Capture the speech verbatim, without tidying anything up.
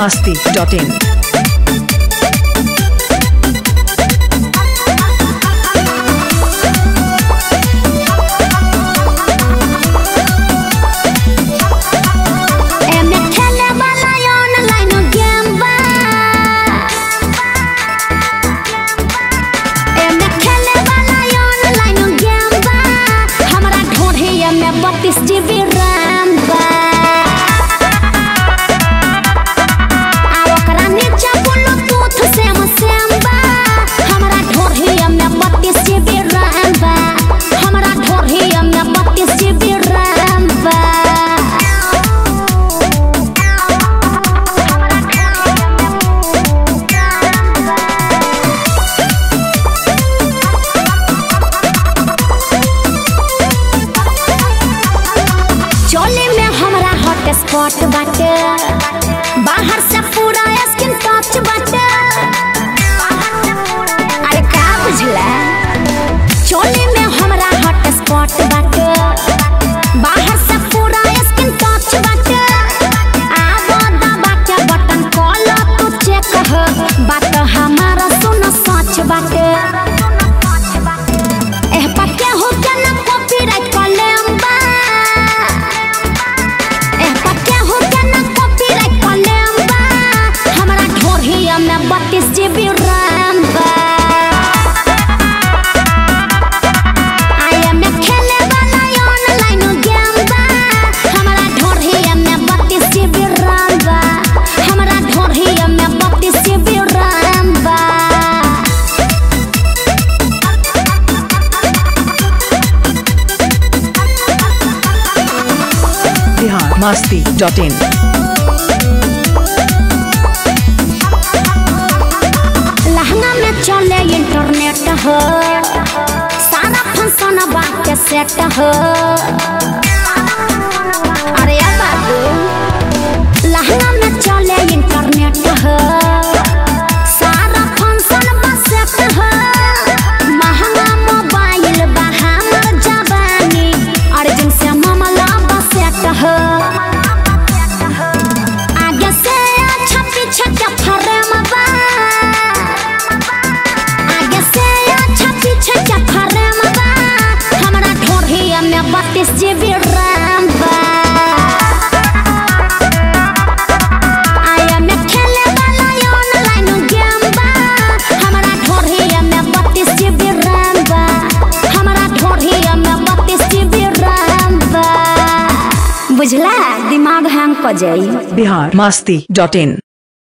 masti dot in. Spot बाटे बाहर से पूरा स्किन टच बाटे। अरे का बुझला चोली में हमरा हॉट स्पॉट बाटे बाहर से पूरा स्किन टच बाटे। आबो दबा के बटन कॉल तू चेक हो बात हमारा सुन सच बाटे। एह पक्के हो के ना कॉपीराइट कर लेम बा बत्तीस जीबी रैम बा। आया में खेले वाला ऑनलाइन गेम बा हमरा ढोरहिया में बत्तीस जीबी रैम बा। हमरा ढोरहिया में बत्तीस जीबी रैम बा। Bihar masti dot in. लहंगा में चले इंटरनेट हो सारा फंक्शन बात के सेट हो। अरे बाबू लहंगा में चले इंटरनेट हो सारा फंक्शन बात सेट हो। महंगा मोबाइल बा हमर जवानी अर्जुन से मामला बा सेट हो। आगे से अच्छा पीछे के फ्रेम बा बत्तीस जीबी रैम बा। आया में खेले वाला ऑनलाइन गेम बा हमरा ढोरहिया में बत्तीस जीबी रैम बा। हमरा ढोरहिया में बत्तीस जीबी रैम बा। बुझला दिमाग हैंग क जाई। Bihar masti dot in.